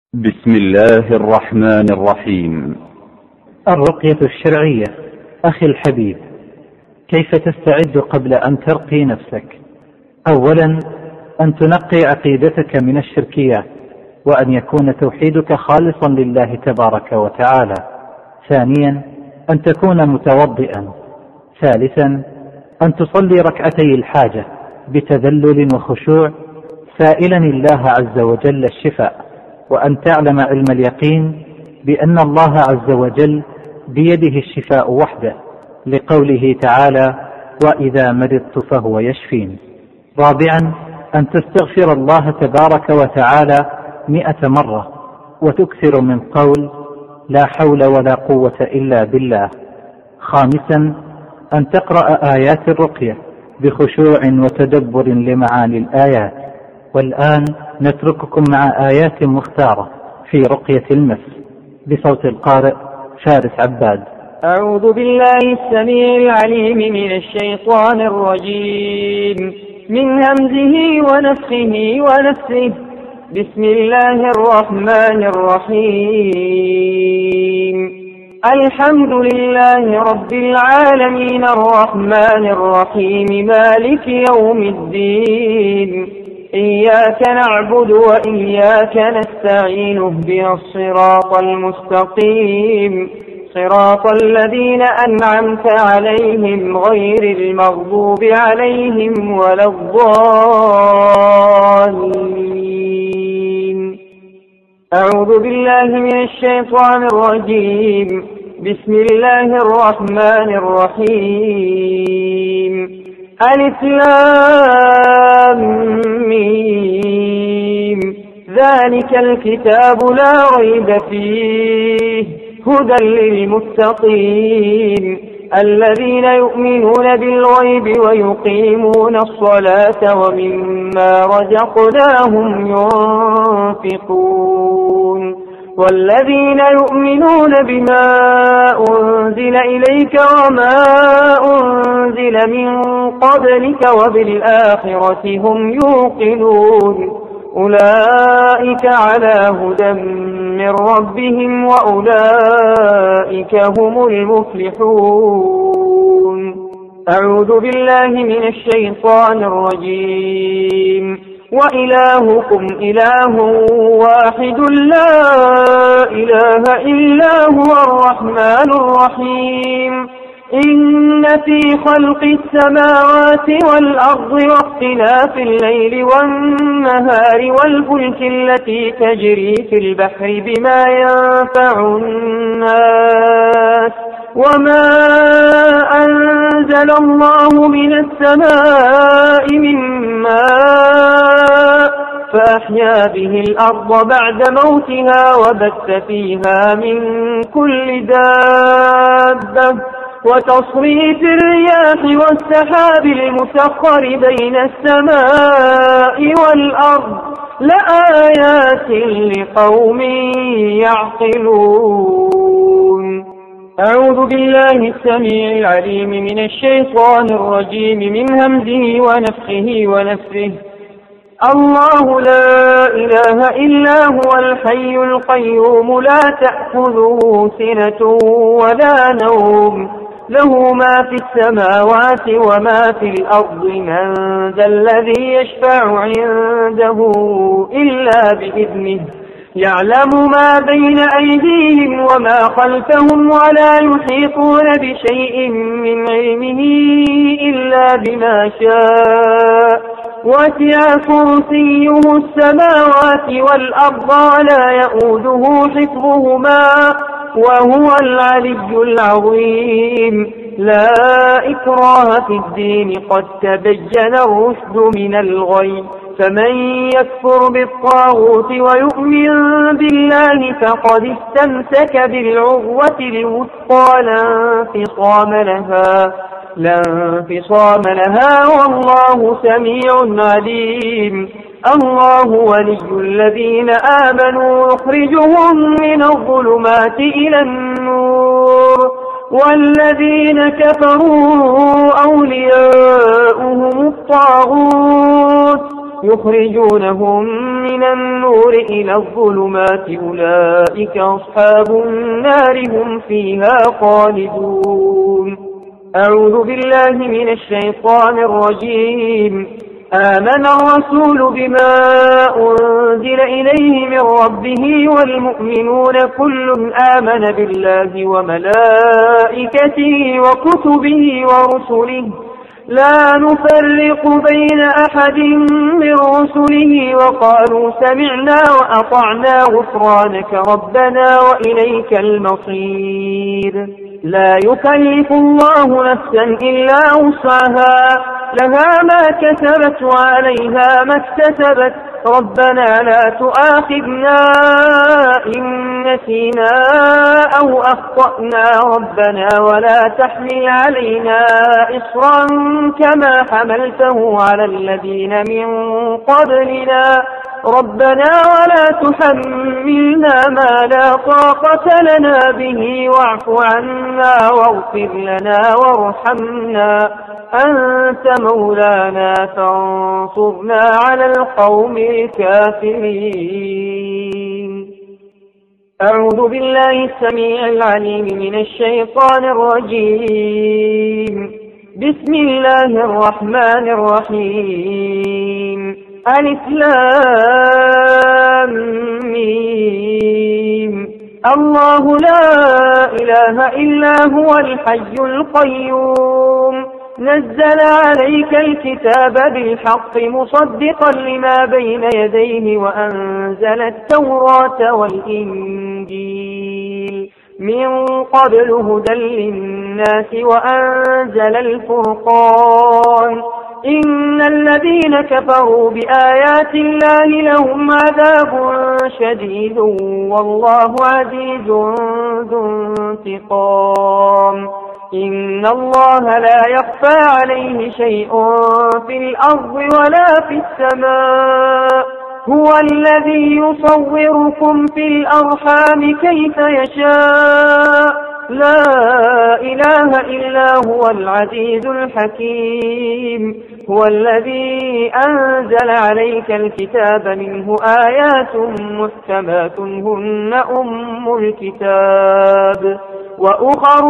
بسم الله الرحمن الرحيم. الرقية الشرعية. أخي الحبيب، كيف تستعد قبل أن ترقي نفسك؟ أولا، أن تنقي عقيدتك من الشركيات، وأن يكون توحيدك خالصا لله تبارك وتعالى. ثانيا، أن تكون متوضئا. ثالثا، أن تصلي ركعتي الحاجة بتذلل وخشوع سائلا الله عز وجل الشفاء، وأن تعلم علم اليقين بأن الله عز وجل بيده الشفاء وحده، لقوله تعالى: وإذا مرضت فهو يشفين. رابعا، أن تستغفر الله تبارك وتعالى 100 مرة، وتكثر من قول لا حول ولا قوة إلا بالله. خامسا، أن تقرأ آيات الرقية بخشوع وتدبر لمعاني الآيات. والآن نترككم مع آيات مختارة في رقية المس بصوت القارئ فارس عباد. أعوذ بالله السميع العليم من الشيطان الرجيم، من همزه ونفخه ونفسه. بسم الله الرحمن الرحيم. الحمد لله رب العالمين الرحمن الرحيم مالك يوم الدين. إياك نعبد وإياك نستعين، اهدنا الصراط المستقيم، صراط الذين أنعمت عليهم غير المغضوب عليهم ولا الضالين. أعوذ بالله من الشيطان الرجيم. بسم الله الرحمن الرحيم. ألف لام ميم. ذلك الكتاب لا ريب فيه، هدى للمتقين الذين يؤمنون بالغيب ويقيمون الصلاة ومما رزقناهم ينفقون. والذين يؤمنون بما أنزل إليك وما أنزل من قبلك وبالآخرة هم يوقنون. أولئك على هدى من ربهم وأولئك هم المفلحون. أعوذ بالله من الشيطان الرجيم. وإلهكم إله واحد لا إله إلا هو الرحمن الرحيم. إن في خلق السماوات والأرض واختلاف الليل والنهار والفلك التي تجري في البحر بما ينفع الناس وما أنزل الله من السماء من ماء فأحيا به الأرض بعد موتها وبث فيها من كل دابة وتصريف الرياح والسحاب المسخر بين السماء والأرض لآيات لقوم يعقلون. أعوذ بالله السميع العليم من الشيطان الرجيم، من همزه ونفخه ونفسه. الله لا إله إلا هو الحي القيوم لا تأخذه سنة ولا نوم، له ما في السماوات وما في الأرض. من ذا الذي يشفع عنده إلا بإذنه، يعلم ما بين أيديهم وما خلفهم ولا يحيطون بشيء من علمه إلا بما شاء. وسع كرسيه السماوات والأرض ولا يؤوده حفظهما وهو العلي العظيم. لا إكراه في الدين، قد تبين الرشد من الغي. فمن يكفر بالطاغوت ويؤمن بالله فقد استمسك بالعروة الوثقى لا انفصام لها والله سميع عليم. الله ولي الذين آمنوا يخرجهم من الظلمات إلى النور، والذين كفروا أولياؤهم الطاغوت يخرجونهم من النور إلى الظلمات أولئك أصحاب النار هم فيها خالدون. أعوذ بالله من الشيطان الرجيم. آمن الرسول بما أنزل إليه من ربه والمؤمنون كل آمن بالله وملائكته وكتبه ورسله لا نفرق بين أحد من رسله وقالوا سمعنا وأطعنا غفرانك ربنا وإليك المصير. لا يكلف الله نفسا إلا وسعها لها ما كسبت وعليها ما اكتسبت ربنا لا تؤاخذنا إن نسينا أو أخطأنا ربنا ولا تحمل علينا إصرا كما حملته على الذين من قبلنا ربنا ولا تحملنا ما لا طاقة لنا به واعف عنا واغفر لنا وارحمنا أنت مولانا فانصرنا على القوم الكافرين. أعوذ بالله السميع العليم من الشيطان الرجيم. بسم الله الرحمن الرحيم. ألف لام ميم. الله لا إله إلا هو الحي القيوم نزل عليك الكتاب بالحق مصدقا لما بين يديه وأنزل التوراة والإنجيل من قبل هدى للناس وأنزل الفرقان إن الذين كفروا بآيات الله لهم عذاب شديد والله عزيز ذو انتقام. إن الله لا يخفى عليه شيء في الأرض ولا في السماء هو الذي يصوركم في الأرحام كيف يشاء لا إله إلا هو العزيز الحكيم. هو الذي أنزل عليك الكتاب منه آيات محكمات هن أم الكتاب وأخر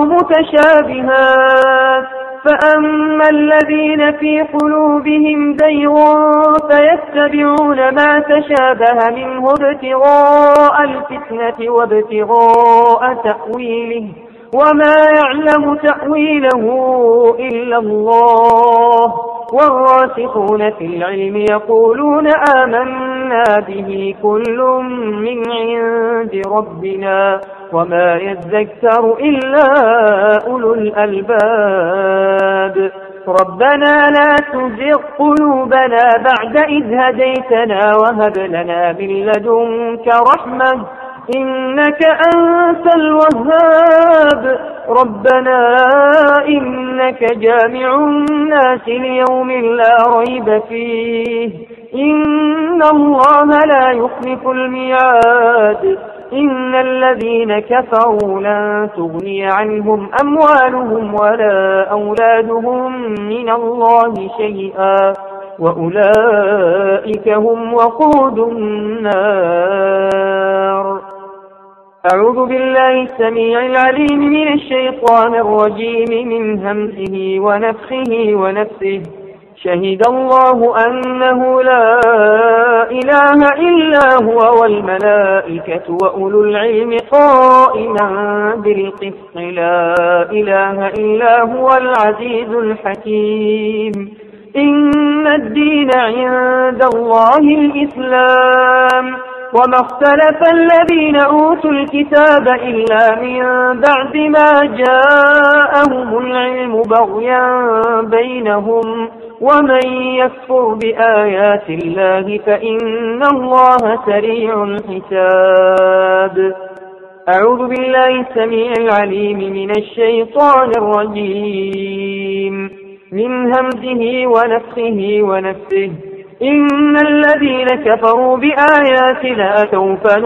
متشابهات فأما الذين في قلوبهم زيغ فيتبعون ما تشابه منه ابتغاء الفتنة وابتغاء تأويله وما يعلم تأويله إلا الله والراسخون في العلم يقولون آمنا به كل من عند ربنا وما يذكر إلا أولو الألباب. ربنا لا تزغ قلوبنا بعد إذ هديتنا وهب لنا من لدنك رحمة إنك أنت الوهاب. ربنا إنك جامع الناس ليوم لا ريب فيه إن الله لا يخلف الميعاد. إن الذين كفروا لن تغني عنهم أموالهم ولا أولادهم من الله شيئا وأولئك هم وقود النار. أعوذ بالله السميع العليم من الشيطان الرجيم من همزه ونفخه ونفسه. شهد الله أنه لا إله إلا هو والملائكة وأولو العلم قائما بالقسط لا إله إلا هو العزيز الحكيم. إن الدين عند الله الإسلام وما اختلف الذين أوتوا الكتاب إلا من بعد ما جاءهم العلم بغيا بينهم ومن يكفر بآيات الله فإن الله سريع الحساب. أعوذ بالله السميع العليم من الشيطان الرجيم من همزه ونفخه ونفسه. إن الذين كفروا بآياتنا سوف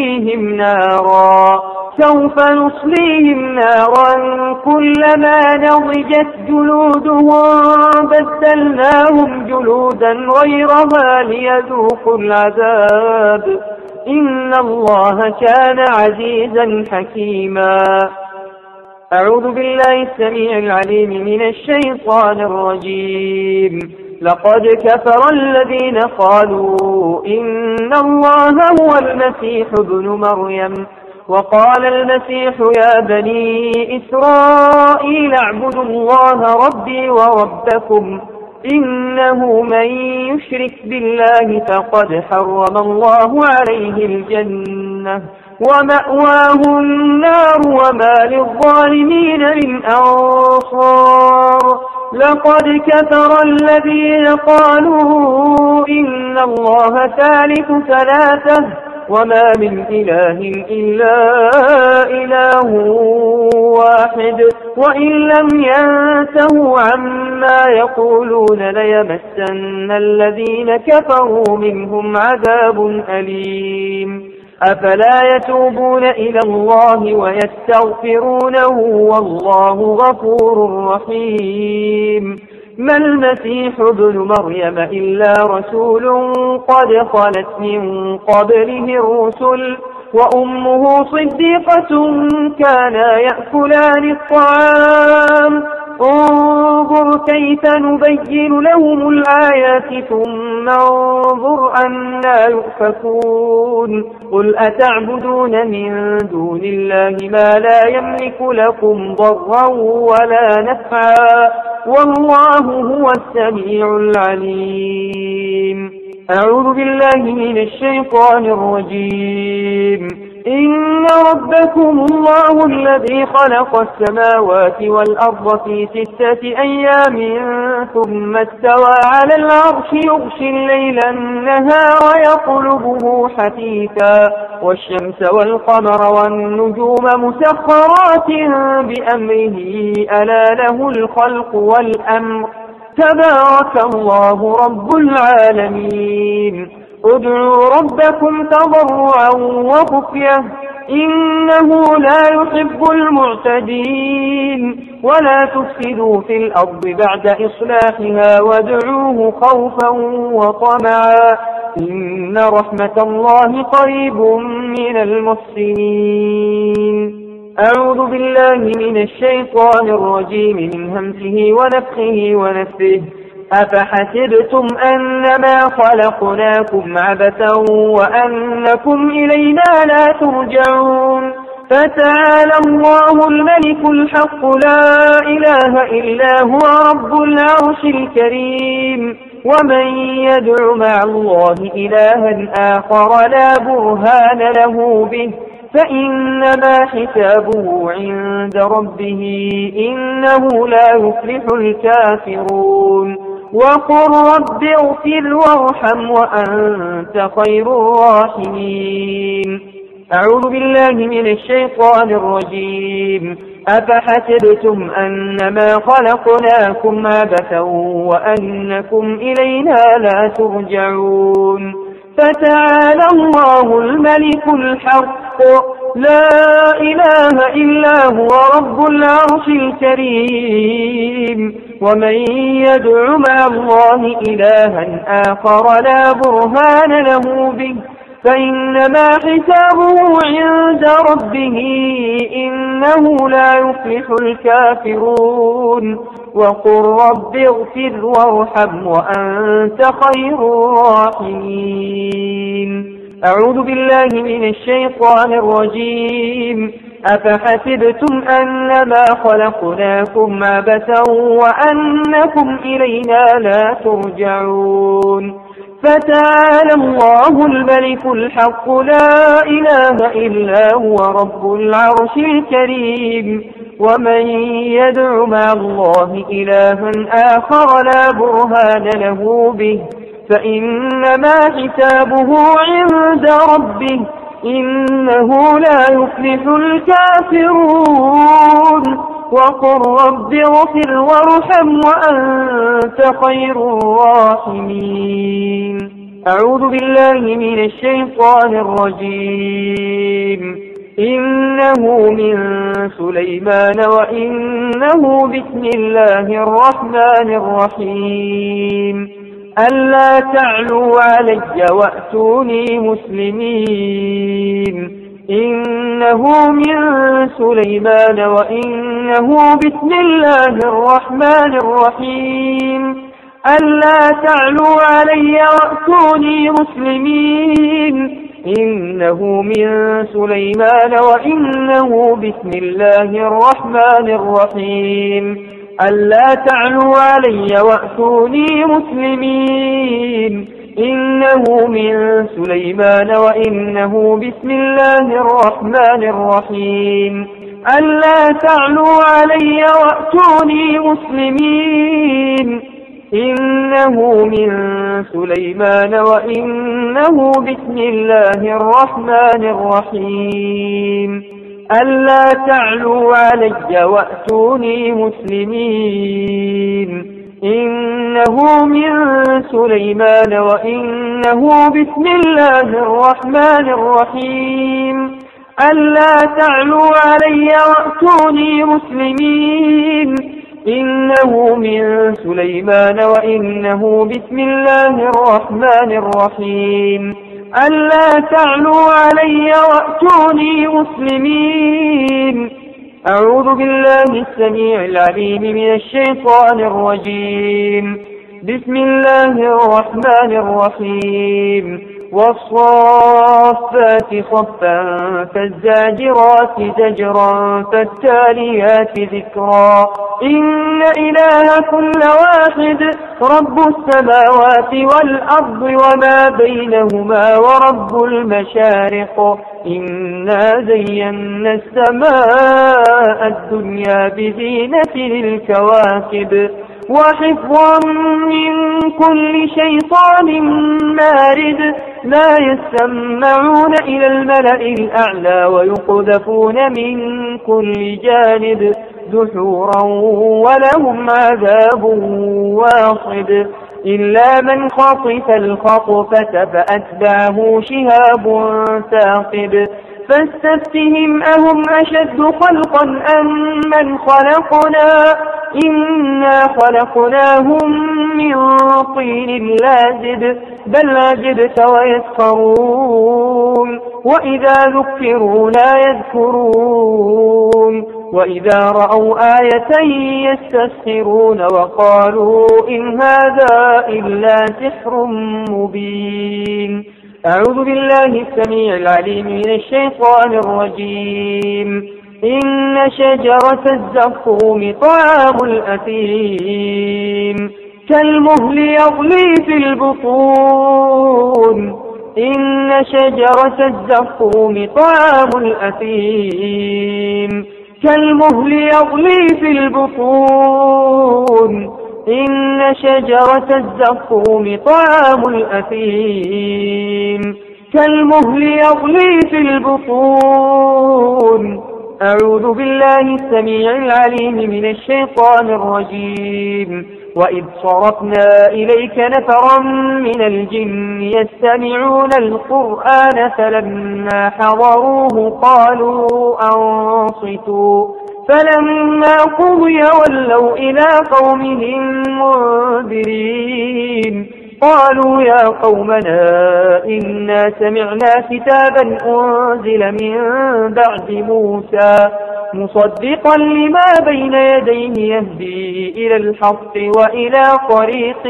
نصليهم نارا كلما نضجت جلودهم بدلناهم جلودا غيرها ليذوقوا العذاب إن الله كان عزيزا حكيما. أعوذ بالله السميع العليم من الشيطان الرجيم. لقد كفر الذين قالوا إن الله هو المسيح ابن مريم وقال المسيح يا بني إسرائيل اعبدوا الله ربي وربكم إنه من يشرك بالله فقد حرم الله عليه الجنة ومأواه النار وما للظالمين من أنصار. لقد كفر الذين قالوا إن الله ثالث ثلاثة وما من إله إلا إله واحد وإن لم ينتهوا عما يقولون ليمسن الذين كفروا منهم عذاب أليم. أفلا يتوبون إلى الله ويستغفرونه والله غفور رحيم. ما المسيح ابن مريم إلا رسول قد خلت من قبله الرسل وأمه صديقة كانا يأكلان الطعام انظر كيف نبين لهم الآيات ثم انظر أنا يؤفكون. قل أتعبدون من دون الله ما لا يملك لكم ضرا ولا نفعا والله هو السميع العليم. أعوذ بالله من الشيطان الرجيم. إن ربكم الله الذي خلق السماوات والأرض في 6 أيام ثم استوى على العرش يغشي الليل النهار يطلبه حثيثا والشمس والقمر والنجوم مسخرات بأمره ألا له الخلق والأمر تبارك الله رب العالمين. ادعوا ربكم تضرعا وخفية إنه لا يحب المعتدين ولا تفسدوا في الأرض بعد إصلاحها وادعوه خوفا وطمعا إن رحمة الله قريب من المحسنين. أعوذ بالله من الشيطان الرجيم من همزه ونفخه ونفثه. أفحسبتم أنما خلقناكم عبثا وأنكم إلينا لا ترجعون. فتعالى الله الملك الحق لا إله إلا هو رب العرش الكريم. ومن يدع مع الله إلها آخر لا برهان له به فإنما حسابه عند ربه إنه لا يفلح الكافرون. وقل رب اغفر وارحم وأنت خير الراحمين. أعوذ بالله من الشيطان الرجيم. أفحسبتم أنما خلقناكم عبثا وأنكم إلينا لا ترجعون. فتعالى الله الملك الحق لا إله إلا هو رب العرش الكريم. ومن يدع مع الله إلها آخر لا برهان له به فإنما حسابه عند ربه إنه لا يفلح الكافرون. وقل رب اغفر وارحم وأنت خير الراحمين. أعوذ بالله من الشيطان الرجيم. أفحسبتم أنما خلقناكم عبثا وأنكم إلينا لا ترجعون. فتعالى الله الملك الحق لا إله إلا هو رب العرش الكريم. ومن يدع مع الله إلها آخر لا برهان له به فإنما حسابه عند ربه إنه لا يفلح الكافرون. وقل رب اغفر وارحم وأنت خير الراحمين. أعوذ بالله من الشيطان الرجيم. إنه من سليمان وإنه بسم الله الرحمن الرحيم. ألا تعلوا علي وأتوني مسلمين. إنه من سليمان وإنه بسم الله الرحمن الرحيم. ألا تعلوا علي وأتوني مسلمين. إنه من سليمان وإنه بسم الله الرحمن الرحيم. ألا تعلوا علي وأتوني مسلمين. إنه من سليمان وإنه بسم الله الرحمن الرحيم. ألا تعلوا علي وأتوني مسلمين. إنه من سليمان وإنه بسم الله الرحمن الرحيم. ألا تعلوا علي وأتوني مسلمين. إنه من سليمان وإنه بسم الله الرحمن الرحيم. ألا تعلوا علي وأتوني مسلمين. إنه من سليمان وإنه بسم الله الرحمن الرحيم. ألا تعلوا علي وأتوني مسلمين. أعوذ بالله السميع العليم من الشيطان الرجيم. بسم الله الرحمن الرحيم. والصافات صفا فالزاجرات زجرا فالتاليات ذكرا. إن إلهكم لواحد رب السماوات والأرض وما بينهما ورب المشارق. إنا زينا السماء الدنيا بزينة للكواكب وحفظا من كل شيطان مارد. لا يسمعون إلى الملأ الأعلى ويقذفون من كل جانب دحورا ولهم عذاب واصب. إلا من خطف الخطفة فأتبعه شهاب ثاقب. فاستفتهم أهم أشد خلقا أم من خلقنا. إنا خلقناهم من طين لازب. بل عجبت ويسخرون. وإذا ذكروا لا يذكرون. وإذا رأوا آية يستسخرون وقالوا إن هذا إلا سحر مبين. أعوذ بالله السميع العليم من الشيطان الرجيم. إن شجرة الزقوم طعام الأثيم. كالمهل يغلي في البطون. إن شجرة الزقوم طعام الأثيم. كالمهل يغلي في البطون. إن شجرة الزقوم طعام الأثيم. كالمهل يغلي في البطون. أعوذ بالله السميع العليم من الشيطان الرجيم. وإذ صرفنا إليك نفرا من الجن يستمعون القرآن فلما حضروه قالوا أنصتوا. فلما قضي ولوا إلى قومهم منذرين. قالوا يا قومنا إنا سمعنا كتابا أنزل من بعد موسى مصدقا لما بين يديه يهدي إلى الحق وإلى طريق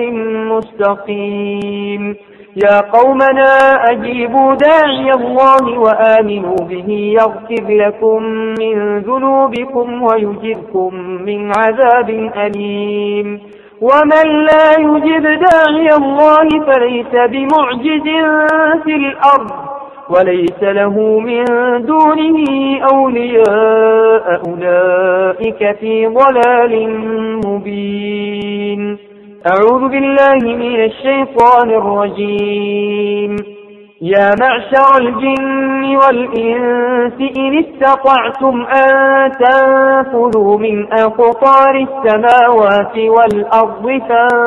مستقيم. يا قومنا أجيبوا داعي الله وآمنوا به يغفر لكم من ذنوبكم ويجركم من عذاب أليم. ومن لا يجب داعي الله فليس بمعجز في الأرض وليس له من دونه أولياء أولئك في ضلال مبين. أعوذ بالله من الشيطان الرجيم. يا معشر الجن والإنس إن استطعتم أن تنفذوا من أقطار السماوات والأرض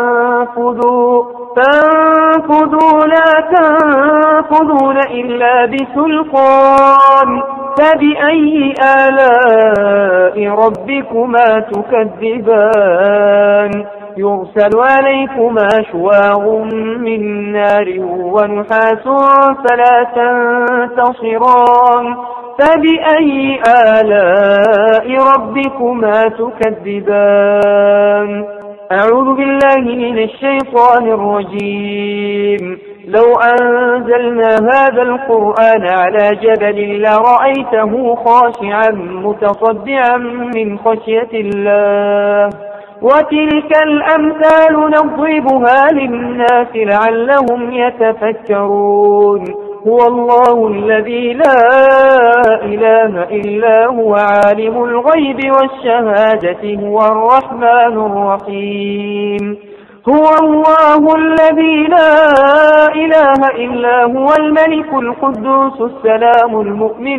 فانفذوا لا تنفذون إلا بسلطان. فبأي آلاء ربكما تكذبان؟ يرسل عليكما شواظ من نار ونحاس فلا تنتصران. فبأي آلاء ربكما تكذبان؟ أعوذ بالله من الشيطان الرجيم. لو أنزلنا هذا القرآن على جبل لرأيته خاشعا متصدعا من خشية الله. وتلك الأمثال نضربها للناس لعلهم يتفكرون. هو الله الذي لا إله إلا هو عالم الغيب والشهادة هو الرحمن الرحيم. هو الله الذي لا إله إلا هو الملك القدوس السلام المؤمن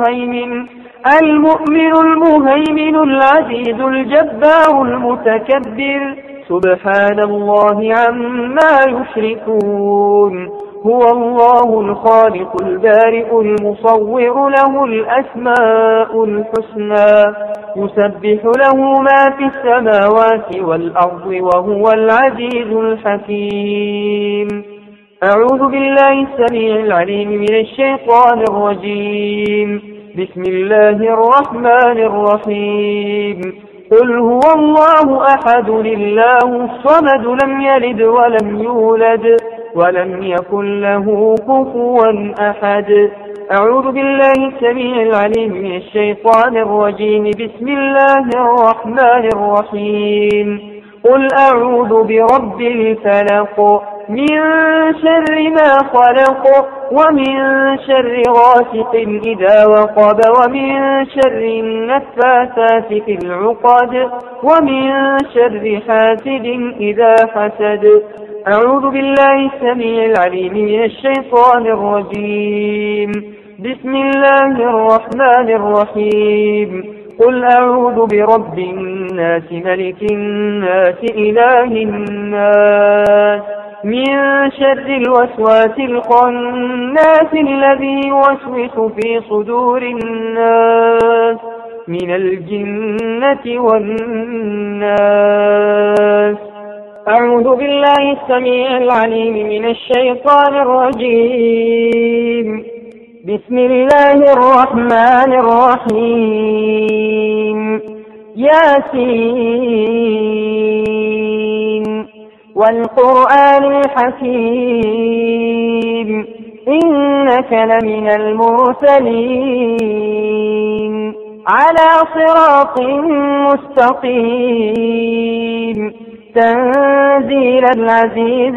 المهيمن العزيز الجبار المتكبر. سبحان الله عما يشركون. هو الله الخالق البارئ المصور له الأسماء الحسنى يسبح له ما في السماوات والأرض وهو العزيز الحكيم. أعوذ بالله السميع العليم من الشيطان الرجيم. بسم الله الرحمن الرحيم. قل هو الله أحد الله الصمد لم يلد ولم يولد ولم يكن له كفوا أحد. أعوذ بالله السميع العليم من الشيطان الرجيم. بسم الله الرحمن الرحيم. قل أعوذ برب الفلق من شر ما خلق ومن شر غاسق إذا وقب ومن شر النفاثات في العقد ومن شر حاسد إذا حسد. أعوذ بالله السميع العليم من الشيطان الرجيم. بسم الله الرحمن الرحيم. قل أعوذ برب الناس ملك الناس إله الناس من شر الوسواس الخناس الذي يوسوس في صدور الناس من الجنة والناس. أعوذ بالله السميع العليم من الشيطان الرجيم. بسم الله الرحمن الرحيم. ياسين والقرآن الحكيم إنك لمن المرسلين على صراط مستقيم تنزيل العزيز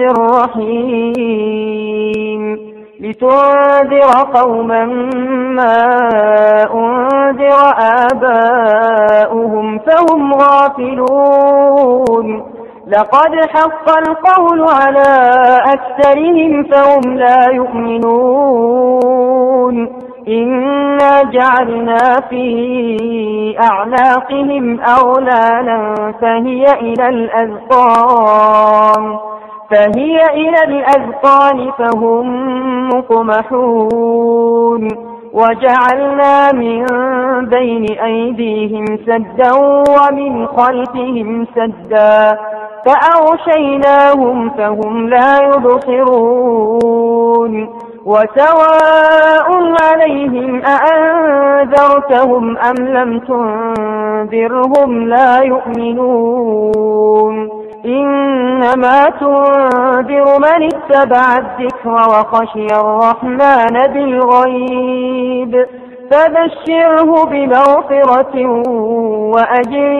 الرحيم لتنذر قوما ما أنذر آباؤهم فهم غافلون. لقد حق القول على أكثرهم فهم لا يؤمنون. إنا جعلنا في أعناقهم أغلالا فهي إلى الأذقان فهم مقمحون. وجعلنا من بين أيديهم سدا ومن خلفهم سدا فأغشيناهم فهم لا يبصرون. وسواء عليهم أأنذرتهم أم لم تنذرهم لا يؤمنون. إنما تنذر من اتبع الذكر وخشي الرحمن بالغيب فبشره بمغفرة وأجر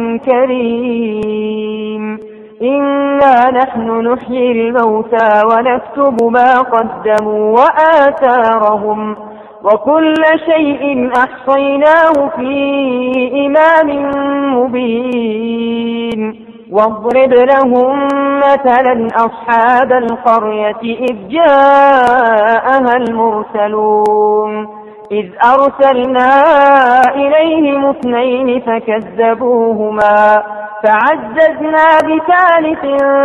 كريم. إنا نحن نحيي الموتى ونكتب ما قدموا وآثارهم وكل شيء أحصيناه في إمام مبين. واضرب لهم مثلا أصحاب القرية إذ جاءها المرسلون إذ أرسلنا إليهم 2 فكذبوهما فعززنا بثالث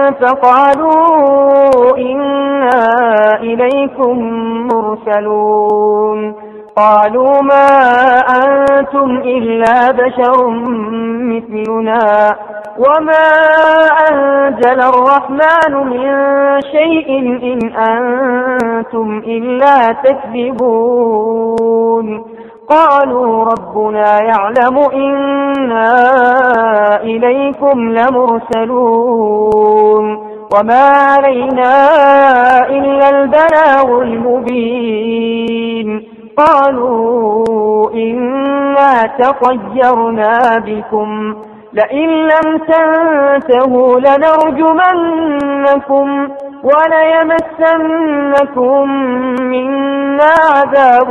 فقالوا إنا إليكم مرسلون قالوا ما أنتم إلا بشر مثلنا وما أنزل الرحمن من شيء إن أنتم إلا تكذبون قالوا ربنا يعلم إنا إليكم لمرسلون وما علينا إلا البلاغ المبين قالوا إنا تطيرنا بكم لئن لم تنتهوا لنرجمنكم وليمسنكم منا عذاب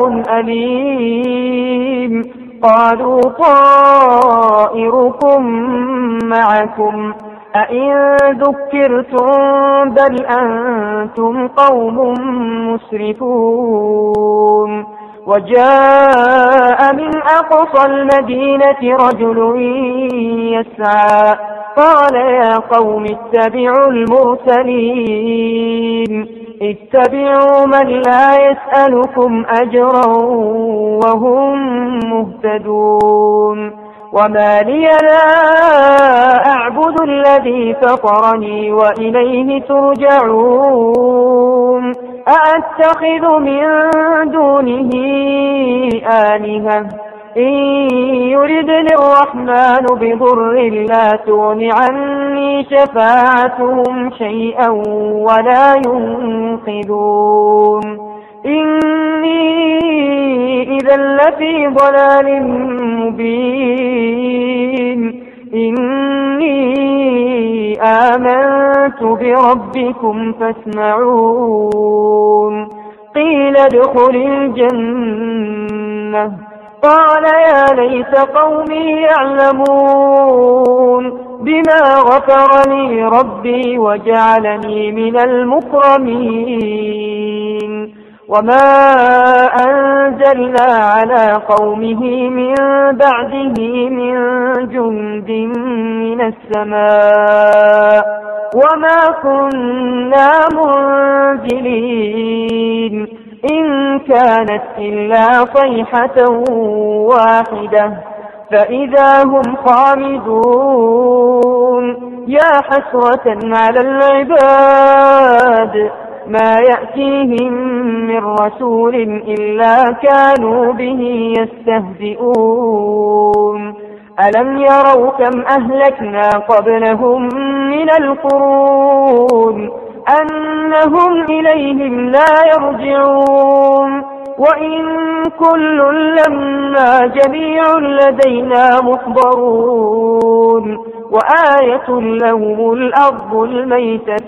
أليم قالوا طائركم معكم أئن ذكرتم بل أنتم قوم مسرفون وجاء من أقصى المدينة رجل يسعى قال يا قوم اتبعوا المرسلين اتبعوا من لا يسألكم أجرا وهم مهتدون وما لي لا أعبد الذي فطرني وإليه ترجعون أأتخذ من دونه آلهة إن يردني الرحمن بضر لا تغن عني شفاعتهم شيئا ولا ينقذون إني إذا لفي ضلال مبين إني آمنت بربكم فاسمعون قيل ادخل الجنة قال يا ليت قومي يعلمون بما غفر لي ربي وجعلني من المكرمين وما أنزلنا على قومه من بعده من جند من السماء وما كنا منزلين إن كانت إلا صيحة واحدة فإذا هم خامدون يا حسرة على العباد ما يأتيهم من رسول إلا كانوا به يستهزئون ألم يروا كم أهلكنا قبلهم من القرون أنهم إليهم لا يرجعون وإن كل لما جميع لدينا محضرون وآية لهم الأرض الميتة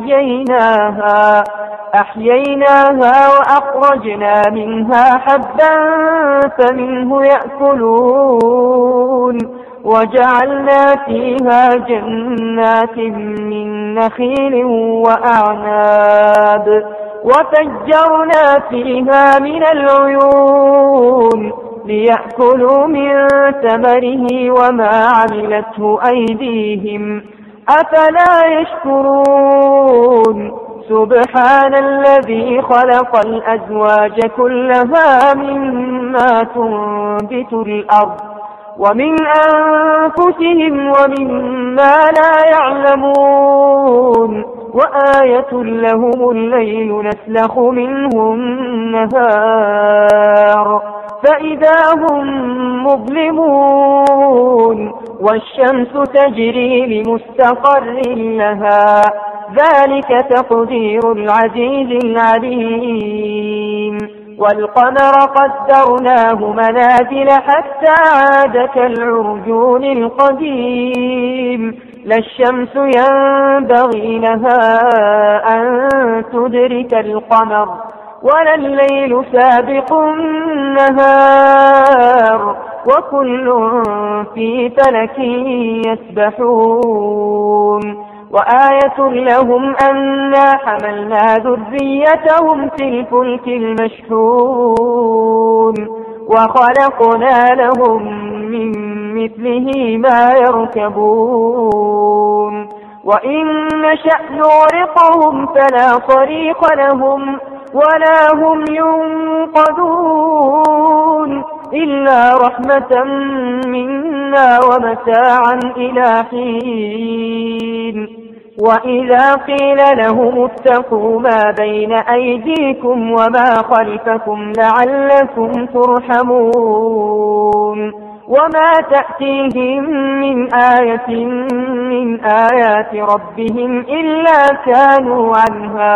أحييناها وأخرجنا منها حبا فمنه يأكلون وجعلنا فيها جنات من نخيل وأعناب وفجرنا فيها من العيون ليأكلوا من ثمره وما عملته أيديهم أفلا يشكرون سبحان الذي خلق الأزواج كلها مما تنبت الأرض ومن أنفسهم ومما لا يعلمون وآية لهم الليل نسلخ منه النهار فإذا هم مظلمون والشمس تجري لمستقر لها ذلك تقدير العزيز العليم والقمر قدرناه منازل حتى عاد كالعرجون القديم لا الشمس ينبغي لها أن تدرك القمر ولا الليل سابق النهار وكل في فلك يسبحون وآية لهم أنا حملنا ذريتهم في الفلك المشحون وخلقنا لهم من مثله ما يركبون وإن نشأ نغرقهم فلا صريخ لهم ولا هم ينقذون إلا رحمة منا ومتاعا إلى حين وإذا قيل لهم اتقوا ما بين أيديكم وما خلفكم لعلكم ترحمون وما تأتيهم من آية من آيات ربهم إلا كانوا عنها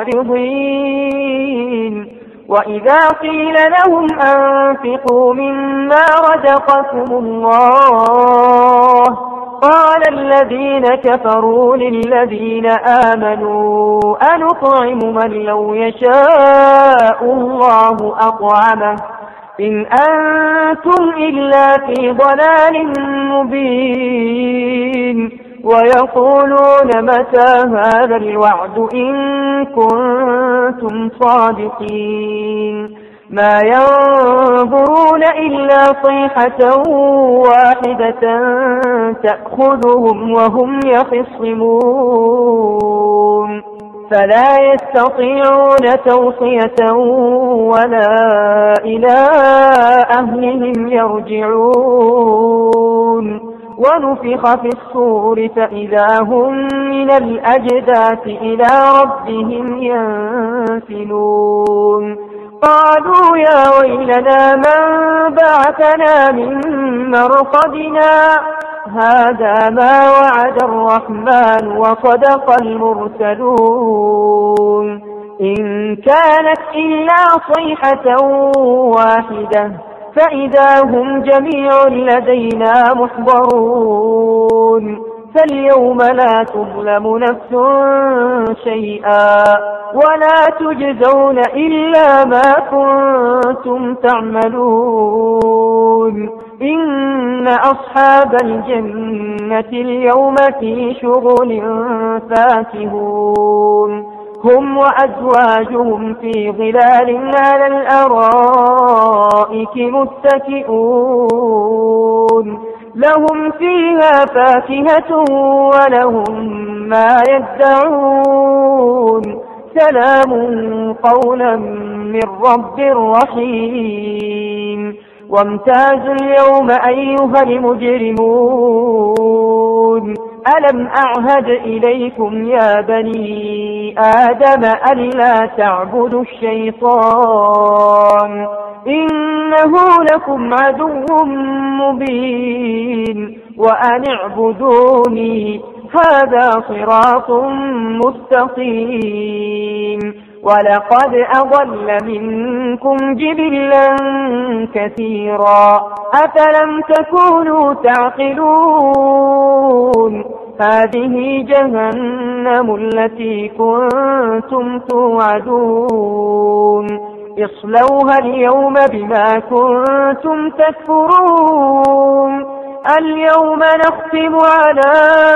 معرضين وإذا قيل لهم أنفقوا مما رزقكم الله قال الذين كفروا للذين آمنوا أنطعم من لو يشاء الله أطعمه إن أنتم إلا في ضلال مبين ويقولون متى هذا الوعد إن كنتم صادقين ما ينظرون إلا صيحة واحدة تأخذهم وهم يخصمون فلا يستطيعون توصية ولا إلى أهلهم يرجعون ونفخ في الصور فإذا هم من الأجداث إلى ربهم ينسلون قالوا يا ويلنا من بعثنا من مرقدنا هذا ما وعد الرحمن وصدق المرسلون إن كانت إلا صيحة واحدة فإذا هم جميع لدينا محضرون فاليوم لا تظلم نفس شيئا ولا تجزون إلا ما كنتم تعملون إن أصحاب الجنة اليوم في شغل فاكهون هم وأزواجهم في ظلال على الأرائك متكئون لهم فيها فاكهة ولهم ما يدعون سلام قولا من رب رحيم وامتازوا اليوم أيها المجرمون ألم أعهد إليكم يا بني آدم ألا تعبدوا الشيطان إنه لكم عدو مبين وأن اعبدوني هذا صراط مستقيم ولقد أضل منكم جبلا كثيرا أفلم تكونوا تعقلون هذه جهنم التي كنتم توعدون اصلوها اليوم بما كنتم تكفرون اليوم نختم على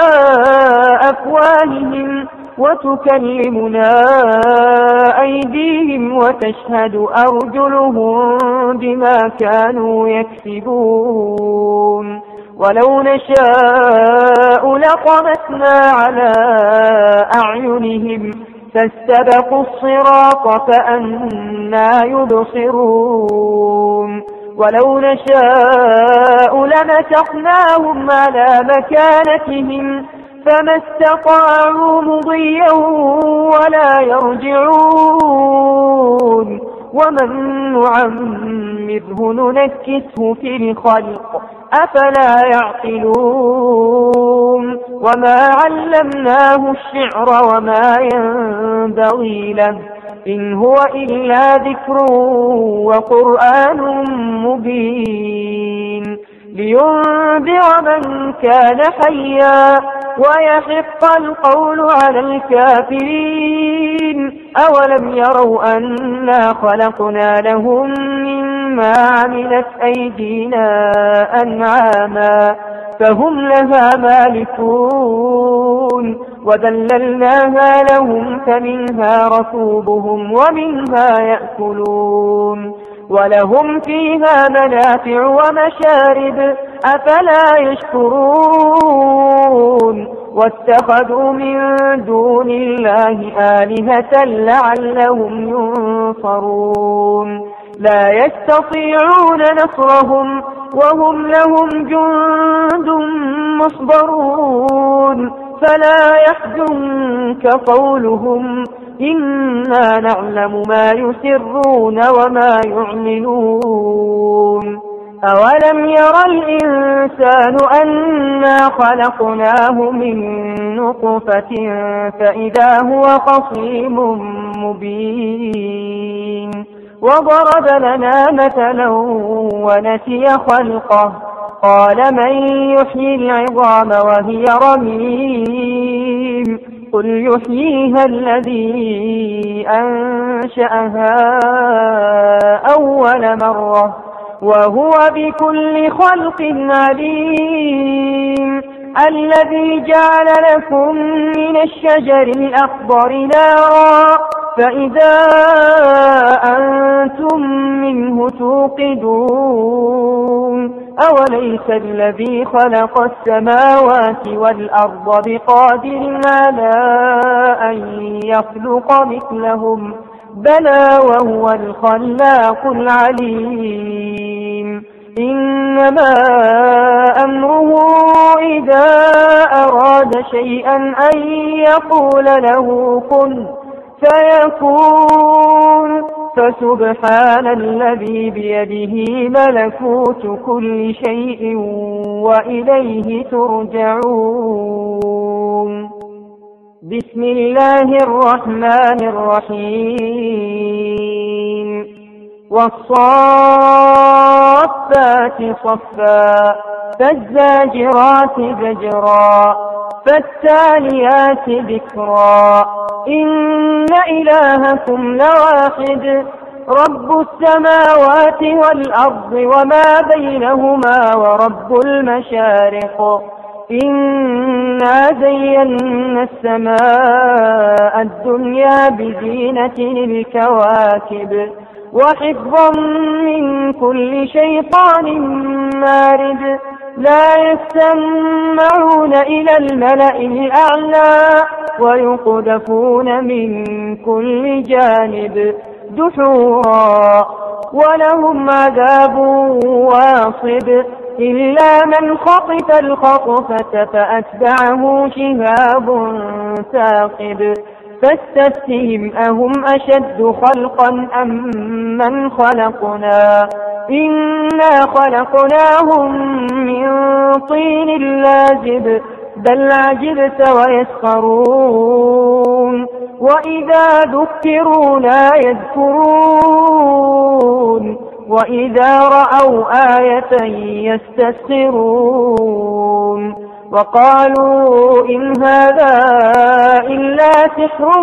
أفواههم وتكلمنا أيديهم وتشهد أرجلهم بما كانوا يكسبون ولو نشاء لطمسنا على أعينهم فاستبقوا الصراط فأنى يبصرون ولو نشاء لمسخناهم على مكانتهم فما استطاعوا مضيا ولا يرجعون ومن نعمره ننكسه في الخلق أفلا يعقلون وما علمناه الشعر وما ينبغي له إن هو إلا ذكر وقرآن مبين لينذر من كان حيا ويحق القول على الكافرين أولم يروا أنا خلقنا لهم مما عملت أيدينا أنعاما فهم لها مالكون وذللناها لهم فمنها ركوبهم ومنها يأكلون ولهم فيها منافع ومشارب أفلا يشكرون واتخذوا من دون الله آلهة لعلهم ينصرون لا يستطيعون نصرهم وهم لهم جند مصبرون فلا يحزنك قولهم إنا نعلم ما يسرون وما يعلنون أولم ير الإنسان أنا خلقناه من نطفة فإذا هو خصيم مبين وضرب لنا مثلا ونسي خلقه قال من يحيي العظام وهي رميم قل يحييها الذي أنشأها أول مرة وهو بكل خلق عليم الذي جعل لكم من الشجر الأخضر نارا فإذا أنتم منه توقدون أوليس الذي خلق السماوات والأرض بقادر على أن يخلق مثلهم بلى وهو الخلاق العليم إنما أمره إذا أراد شيئا أن يقول له كن فيكون فسبحان الذي بيده ملكوت كل شيء وإليه ترجعون بسم الله الرحمن الرحيم والصافات صفا فالزاجرات زجرا فالتاليات ذكرا إن إلهكم لواحد رب السماوات والأرض وما بينهما ورب المشارق إنا زينا السماء الدنيا بزينة الكواكب وحفظا من كل شيطان مارد لا يستمعون إلى الملأ الأعلى ويقذفون من كل جانب دحورا ولهم عذاب واصب إلا من خطف الخطفة فأتبعه شهاب ثاقب فاستفتهم أهم أشد خلقا أم من خلقنا إنا خلقناهم من طين لازب بل عجبت ويسخرون وإذا ذكروا لا يذكرون وإذا رأوا آية يستسخرون وقالوا إن هذا إلا سحر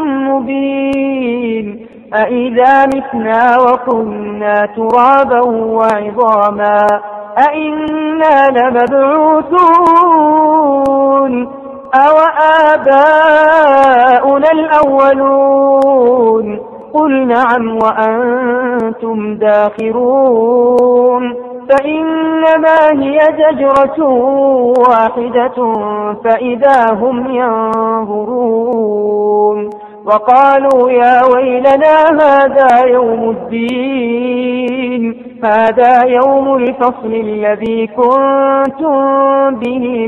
مبين أإذا متنا وكنا ترابا وعظاما أإنا لمبعوثون أو آباؤنا الأولون قل نعم وأنتم داخرون فإنما هي زجرة واحدة فإذا هم ينظرون وقالوا يا ويلنا هذا يوم الدين هذا يوم الفصل الذي كنتم به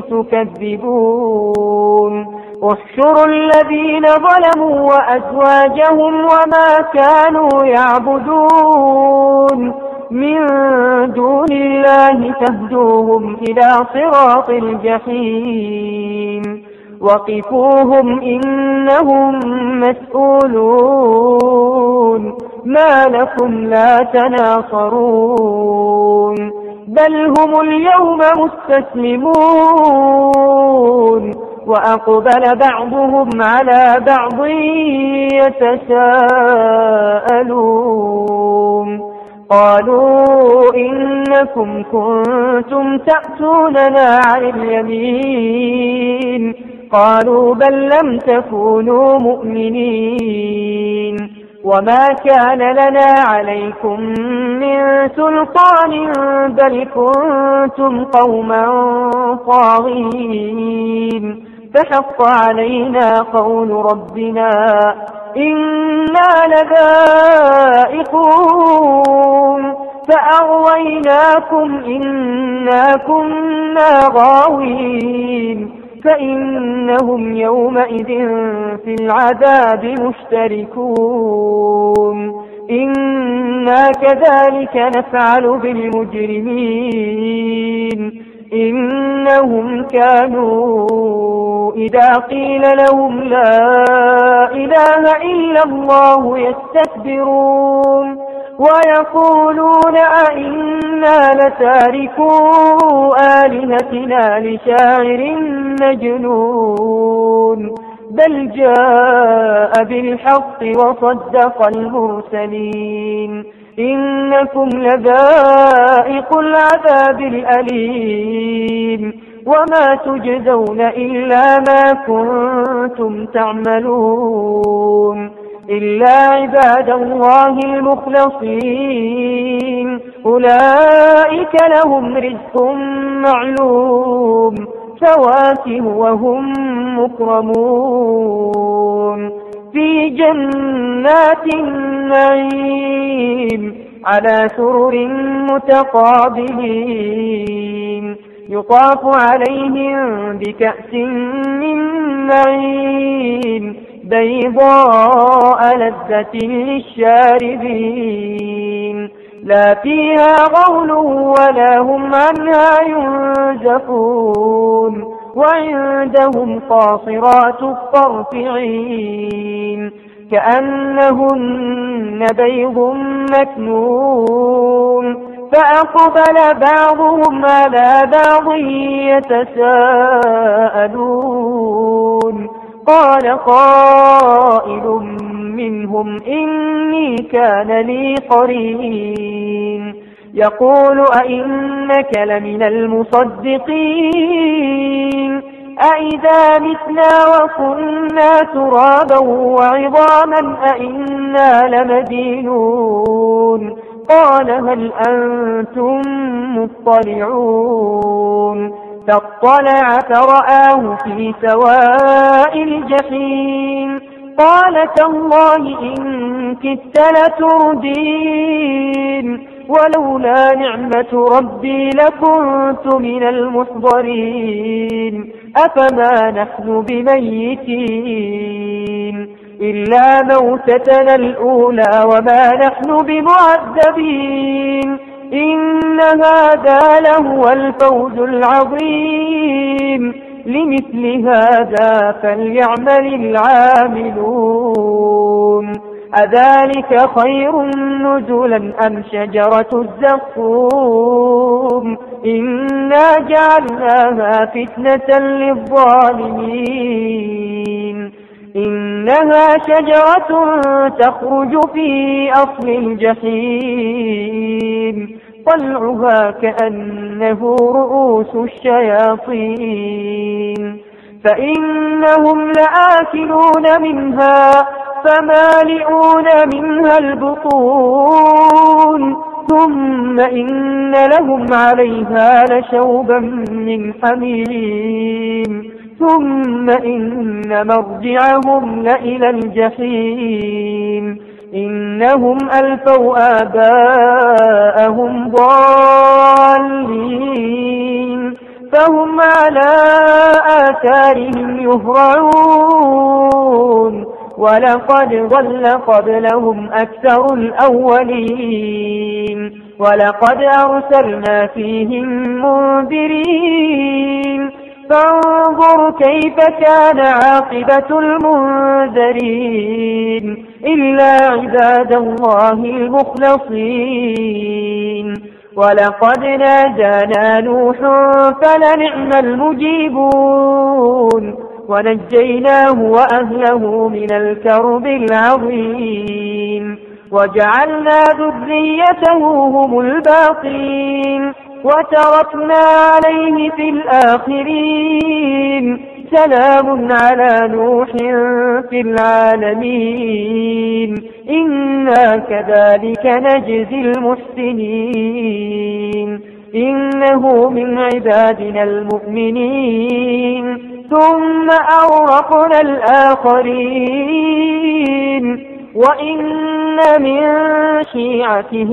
تكذبون احشروا الذين ظلموا وأزواجهم وما كانوا يعبدون من دون الله فاهدوهم إلى صراط الجحيم وقفوهم إنهم مسؤولون ما لكم لا تناصرون بل هم اليوم مستسلمون وأقبل بعضهم على بعض يتساءلون قالوا إنكم كنتم تأتوننا عن اليمين قالوا بل لم تكونوا مؤمنين وما كان لنا عليكم من سلطان بل كنتم قوما طاغين فحق علينا قول ربنا إنا لذائقون فأغويناكم إنا كنا غاوين فإنهم يومئذ في العذاب مشتركون إنا كذلك نفعل بالمجرمين إنهم كانوا إذا قيل لهم لا إله إلا الله يستكبرون ويقولون أئنا لتاركو آلهتنا لشاعر مجنون بل جاء بالحق وصدق المرسلين إنكم لذائق العذاب الأليم وما تجزون إلا ما كنتم تعملون إلا عباد الله المخلصين أولئك لهم رزق معلوم فواكه وهم مكرمون في جنات النعيم على سرر متقابلين يطاف عليهم بكأس من معين بيضاء لذة للشاربين لا فيها غول ولا هم عنها ينزفون وعندهم قاصرات الطرف عين كأنهن بيض مكنون فأقبل بعضهم على بعض يتساءلون قال قائل منهم إني كان لي قرين يقول أئنك لمن المصدقين أئذا متنا وكنا ترابا وعظاما أئنا لمدينون قال هل أنتم مطلعون فاطلع فرآه في سواء الجحيم قال تالله إن كدت لتردين ولولا نعمة ربي لكنت من المحضرين أفما نحن بميتين إلا موتتنا الأولى وما نحن بمعذبين إن هذا لهو الفوز العظيم لمثل هذا فليعمل العاملون أذلك خير نزلا أم شجرة الزقوم إنا جعلناها فتنة للظالمين إنها شجرة تخرج في أصل الجحيم طلعها كأنه رؤوس الشياطين فإنهم لآكلون منها فمالئون منها البطون ثم إن لهم عليها لشوبا من حميم ثم إن مرجعهم لإلى الجحيم إنهم ألفوا آباءهم ضالين فهم على آثارهم يهرعون ولقد ضل قبلهم أكثر الأولين ولقد أرسلنا فيهم منذرين فانظر كيف كان عاقبة المنذرين إلا عباد الله المخلصين ولقد نادانا نوح فلنعم المجيبون ونجيناه وأهله من الكرب العظيم وجعلنا ذريته هم الباقين وتركنا عليه في الآخرين سلام على نوح في العالمين إنا كذلك نجزي المحسنين إنه من عبادنا المؤمنين ثم أورقنا الآخرين وإن من شيعته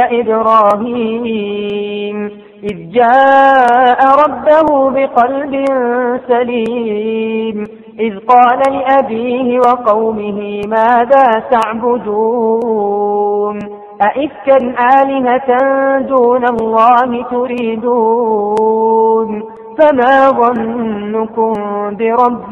لإبراهيم إذ جاء ربه بقلب سليم إذ قال لأبيه وقومه ماذا تعبدون أئفكا آلهة دون الله تريدون فما ظنكم برب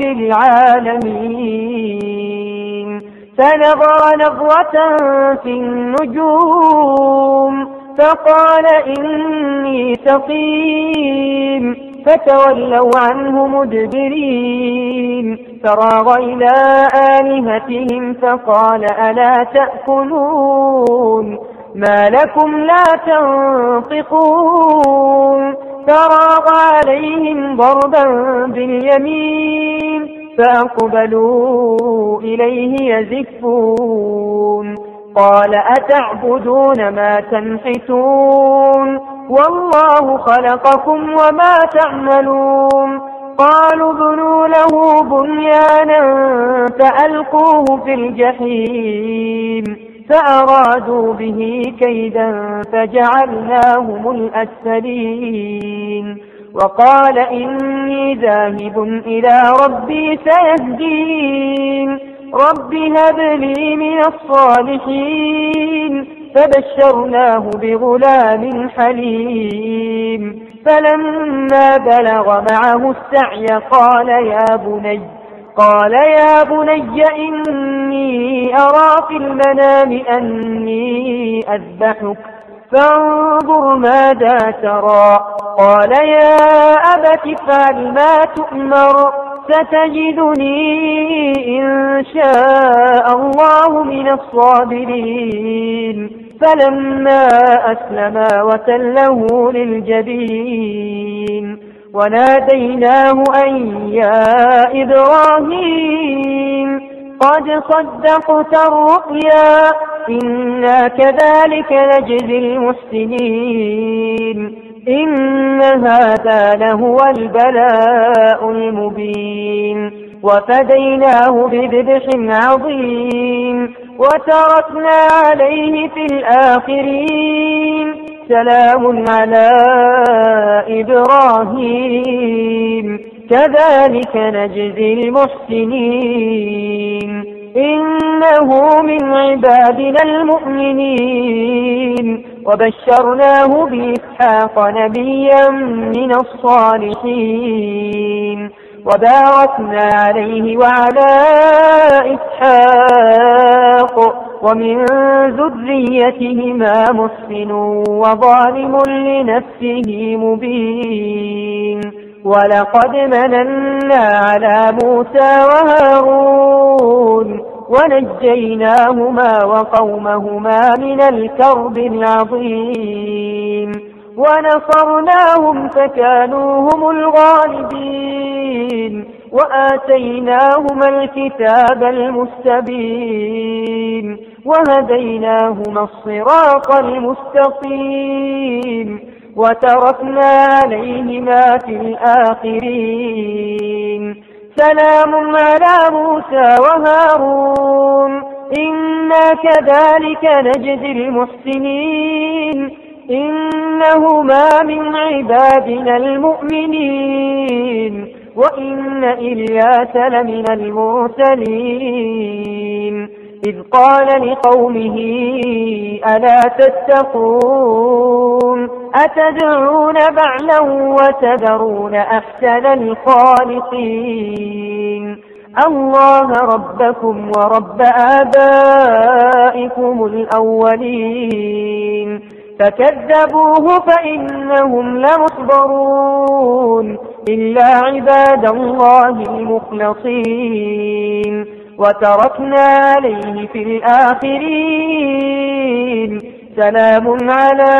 العالمين فنظر نظرة في النجوم فقال إني سقيم فتولوا عنه مدبرين فراغ إلى آلهتهم فقال ألا تأكلون ما لكم لا تنطقون فراغ عليهم ضربا باليمين فأقبلوا إليه يزفون قال أتعبدون ما تنحتون والله خلقكم وما تعملون قالوا بنوا له بنيانا فألقوه في الجحيم فأرادوا به كيدا فجعلناهم الأسفلين وقال إني ذاهب إلى ربي سيهدين رب هب لي من الصالحين فبشرناه بغلام حليم فلما بلغ معه السعي قال يا بني إني أرى في المنام أني أذبحك فانظر ماذا ترى قال يا أبت افعل ما تؤمر ستجدني إن شاء الله من الصابرين فلما أسلما وتله للجبين وناديناه أن يا إبراهيم قد صدقت الرؤيا إنا كذلك نجزي المحسنين إن هذا لهو البلاء المبين وفديناه بذبح عظيم وتركنا عليه في الآخرين سلام على إبراهيم كذلك نجزي المحسنين إنه من عبادنا المؤمنين وبشرناه بإسحاق نبيا من الصالحين وباركنا عليه وعلى إسحاق ومن ذريتهما محسن وظالم لنفسه مبين ولقد مننا على موسى وهارون ونجيناهما وقومهما من الكرب العظيم ونصرناهم فكانوا هم الغالبين وآتيناهما الكتاب المستبين وهديناهما الصراط المستقيم وتركنا عليهما في الآخرين سلام على موسى وهارون إنا كذلك نجزي المحسنين إنهما من عبادنا المؤمنين وإن إلياس لمن المرسلين إذ قال لقومه ألا تتقون أتدعون بعلا وتذرون أحسن الخالقين الله ربكم ورب آبائكم الأولين فكذبوه فإنهم لمحضرون إلا عباد الله المخلصين وتركنا عليه في الآخرين. سلام على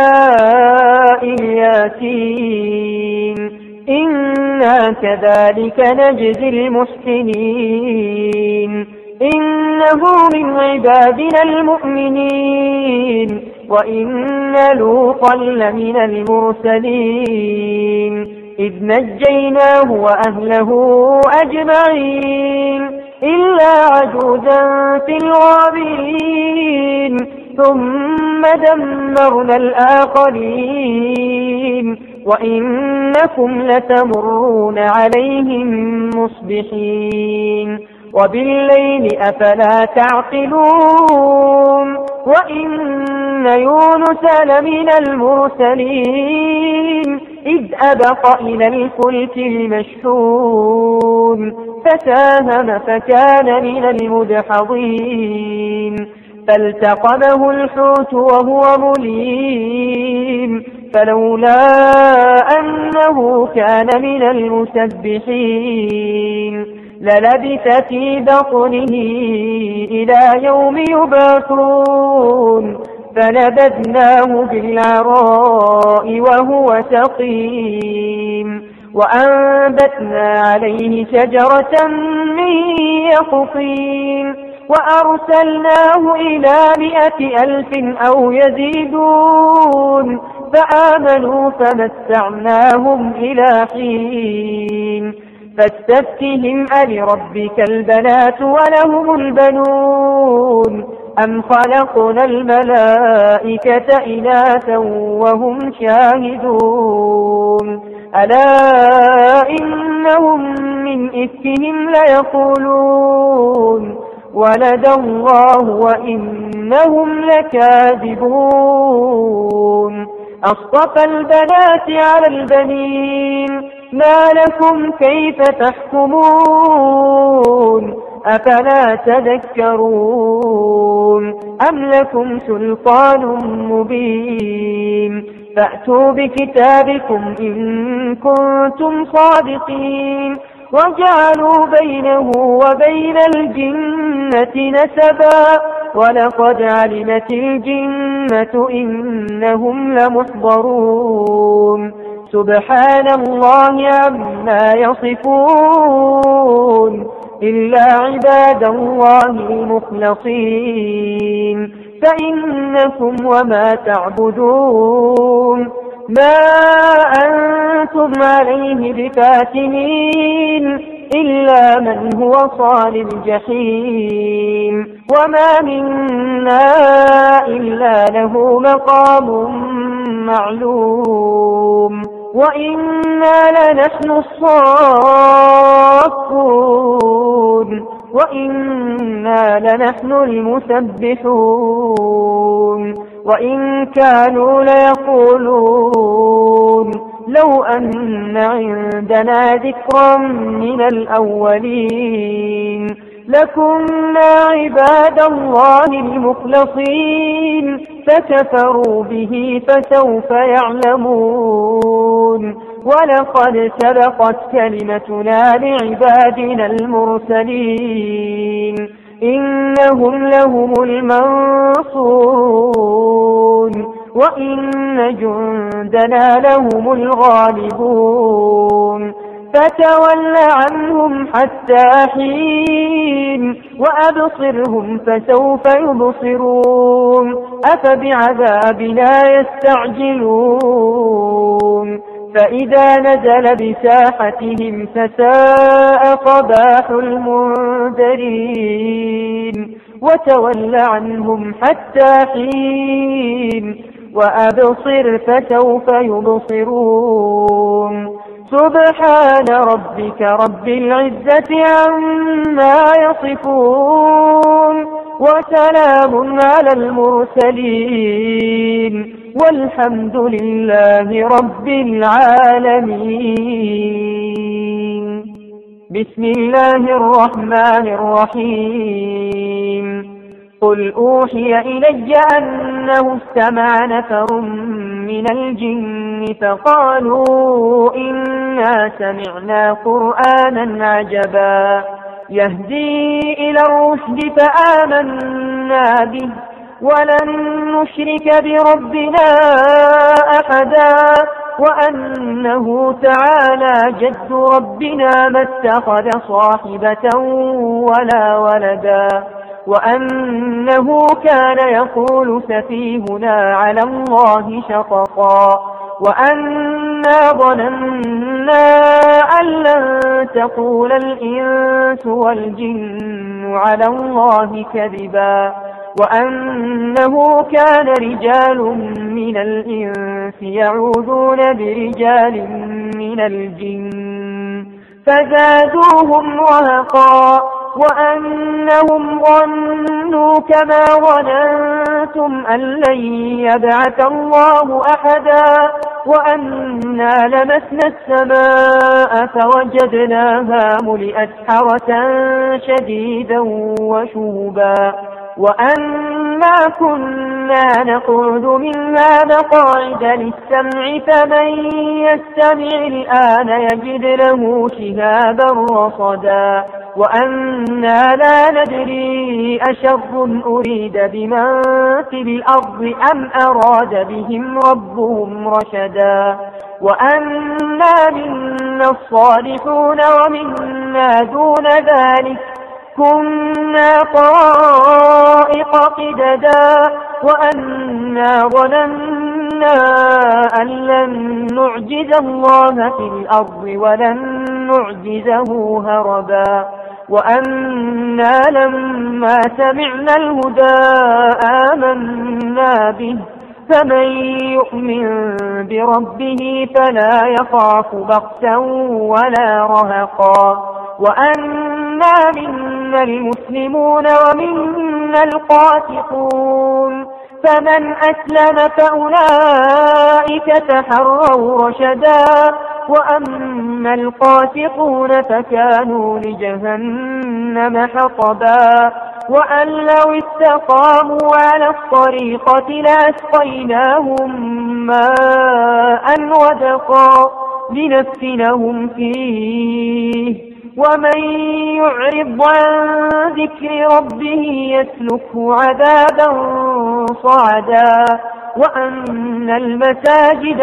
الياسين إنا كذلك نجزي المحسنين. إنه من عبادنا المؤمنين وإن لوطا لمن المرسلين إذ نجيناه وأهله أجمعين إلا عجوزا في الغابرين ثم دمرنا الآخرين وإنكم لتمرون عليهم مصبحين وبالليل أفلا تعقلون. وإن يونس لمن المرسلين إذ أبق إلى الفلك المشحون فساهم فكان من المدحضين فالتقمه الحوت وهو مليم فلولا أنه كان من المسبحين للبث في بطنه إلى يوم يبعثون فنبذناه بالعراء وهو سقيم وأنبتنا عليه شجرة من يقطين وأرسلناه إلى 100,000 أو يزيدون فآمنوا فمتعناهم إلى حين. فاستفتهم ألربك البنات ولهم البنون أم خلقنا الملائكة إناثا وهم شاهدون ألا إنهم من إفكهم ليقولون ولد الله وإنهم لكاذبون. أصطفى البنات على البنين ما لكم كيف تحكمون أفلا تذكرون أم لكم سلطان مبين فأتوا بكتابكم إن كنتم صادقين وجعلوا بينه وبين الجنة نسبا ولقد علمت الجنة إنهم لمحضرون. سبحان الله عما يصفون إلا عباد الله المخلصين فإنكم وما تعبدون ما أنتم عليه بفاتنين إلا من هو صال الجحيم وما منا إلا له مقام معلوم وإنا لنحن الصافون وإنا لنحن المسبحون وإن كانوا ليقولون لو أن عندنا ذكرا من الأولين لكنا عباد الله المخلصين فكفروا به فسوف يعلمون. ولقد سبقت كلمتنا لعبادنا المرسلين إنهم لهم المنصورون وإن جندنا لهم الغالبون. فتول عنهم حتى حين وأبصرهم فسوف يبصرون أفبعذابنا يستعجلون فإذا نزل بساحتهم فساء صباح المنذرين وتول عنهم حتى حين وأبصر فسوف يبصرون. سبحان ربك رب العزة عما يصفون وسلام على المرسلين والحمد لله رب العالمين. بسم الله الرحمن الرحيم. قل أوحي إلي أنه استمع نفر من الجن فقالوا إنا سمعنا قرآنا عجبا يهدي إلى الرشد فآمنا به ولن نشرك بربنا أحدا وأنه تعالى جد ربنا ما اتخذ صاحبة ولا ولدا وأنه كان يقول سفيهنا على الله شططا وأنا ظننا أن لن تقول الإنس والجن على الله كذبا وأنه كان رجال من الإنس يعوذون برجال من الجن فزادوهم رهقا وأنهم ظنوا كما ظننتم أن لن يبعث الله أحدا وأنا لمسنا السماء فوجدناها ملئت حرسا شديدا وشهبا وأنا كنا نقعد منها مقاعد للسمع فمن يستمع الآن يجد له شهابا رصدا وأنا لا ندري أشر أريد بمن في الأرض أم أراد بهم ربهم رشدا وأنا منا الصالحون ومنا دون ذلك كنا طرائق قددا وأنا ظننا أن لن نعجز الله في الأرض ولن نعجزه هربا وأنا لما سمعنا الهدى آمنا به فمن يؤمن بربه فلا يخاف بخسا ولا رهقا وأنا منا المسلمون ومنا القاسطون فمن أسلم فأولئك تحروا رشدا وأما القاسطون فكانوا لجهنم حطبا وأن لو استقاموا على الطريقة لأسقيناهم ماء غدقا لنفتنهم فيه ومن يعرض عن ذكر ربه يسلكه عذابا صعدا وأن المساجد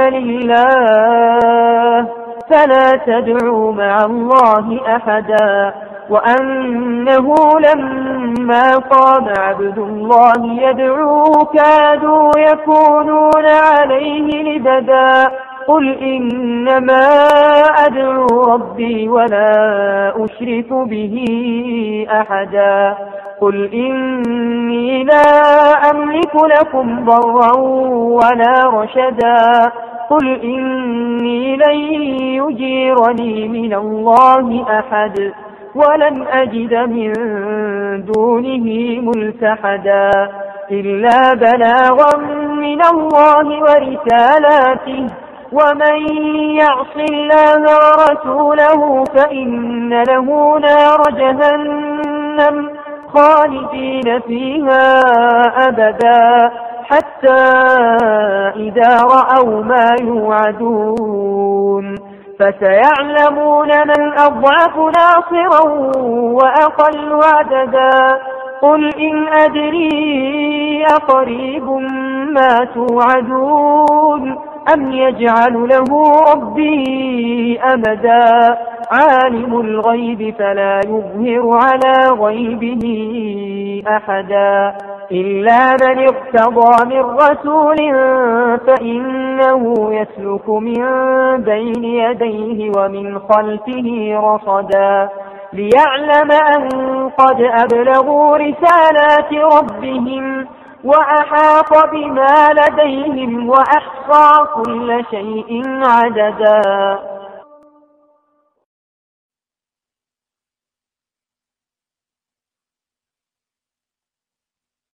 لله فلا تدعوا مع الله أحدا وأنه لما قام عبد الله يدعوه كادوا يكونون عليه لبدا قل إنما أدعو ربي ولا أشرك به أحدا قل إني لا أملك لكم ضرا ولا رشدا قل إني لن يجيرني من الله أحد ولن أجد من دونه ملتحدا إلا بلاغا من الله ورسالاته ومن يعص الله ورسوله فإن له نار جهنم خالدين فيها أبدا حتى إذا رأوا ما يوعدون فسيعلمون من أضعف ناصرا وأقل عددا قل إن أدري أقريب ما توعدون أم يجعل له ربي أمدا عالم الغيب فلا يظهر على غيبه أحدا إلا من ارتضى من رسول فإنه يسلك من بين يديه ومن خلفه رصدا ليعلم أن قد أبلغوا رسالات ربهم وأحاط بما لديهم وأحصى كل شيء عددا.